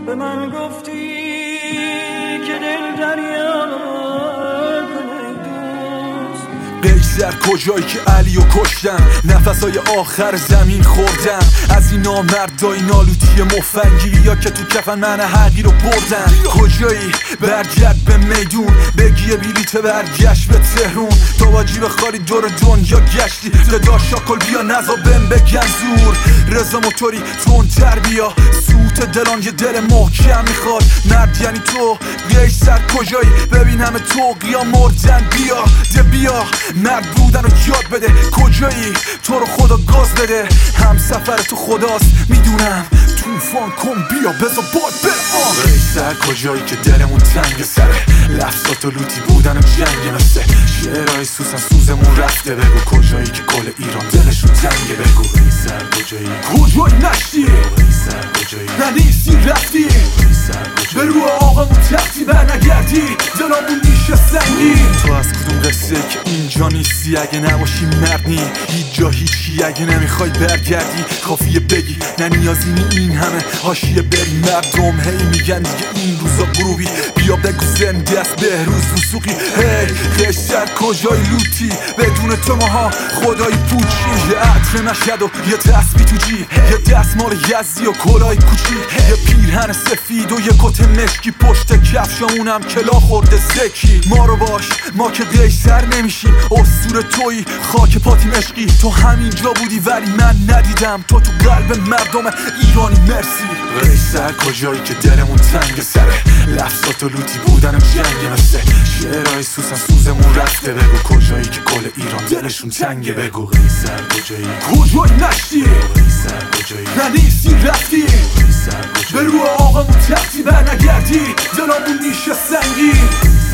به من گفتی که دل دریا کنه دوست. قیصر کجایی که علیو کشتن، نفسای آخر زمین خوردن از این نامردای نالوتی مفنگی یا که تو کفن من حقی رو بردن. کجایی برگرد به میدون، بگی بلیت برگشت به تهرون. تو واجی بخواری دور دنیا گشتی، صدا شاکل بیا نزا بهم بگن زور. رضا موتوری تندتر بیا، سوت دلان یه دل محکم میخواد. مرد یعنی تو قیصر کجایی، ببین همه تو قیام مردن. بیا مرد بودن رو یاد بده. کجایی تو رو خدا گاز بده، هم سفر تو خداست میدونم. توفان کن بیا بزا باد برام. قیصر کجایی که دلمون تنگ سره، لفظات و لوتی بودن و جنگ مثل شعرهای سوسن سوزمون رفته. بگو کجایی که کل ایران دلشون تنگه. بگو قیصر کجایی نشتی، قیصر کجایی نیستی رفتی. به رو آقامون تختی بر نگردی، دلامون میشه سنگی. تو از کدوم قصه که اینجا نیستی، اگه نباشی مردنی هیچ جا هیچی. اگه نمیخوای برگردی کافیه بگی نه نیازی نی این همه حاشیه بری. مردم هی میگن دیگه این روزا غروبی، بیا بگو زنده است بهروز وثوقی. هی قیصر کجای لوتی، بدون تو ماها خدای پوچی. یه عطر مشهد و یه تسبیح تو جیب، یه دستمال یزدی و کلاه کوچیک، یه پیرهن سفید و یه کت مشکی پشت کفشامونم کلا خورده زکی. ما رو باش ما که قیصر نمیشیم، اسطوره تویی خاک پاتیم عشقی. تو همینجا بودی ولی من ندیدم تو قلب مردم ایرانی. مرسی قیصر کجایی که دلمون تنگ سره، لفظات و لوتی بودن و جنگ مثل شعرهای سوسن سوزمون رفته. بگو کجایی که کل ایران دلشون تنگه. بگو قیصر کجایی نشتی، قیصر کجایی نیستی رفتی. به رو آقامون تختی بر نگردی، دلامون میشه سنگی.